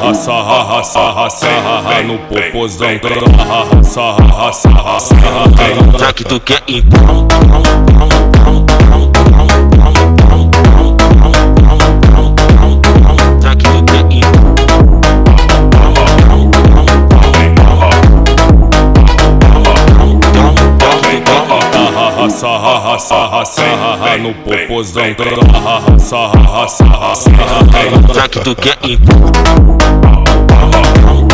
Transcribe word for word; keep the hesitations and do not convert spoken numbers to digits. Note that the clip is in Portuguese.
sarra, sarra, sarra, sarra no popozão. Sarra, sarra, sarra, sarra. Já que tu quer então, já que tu quer então. Sarra, sarra, sarra no popozão. Sarra, sarra, sarra, sarra. Já que tu quer então.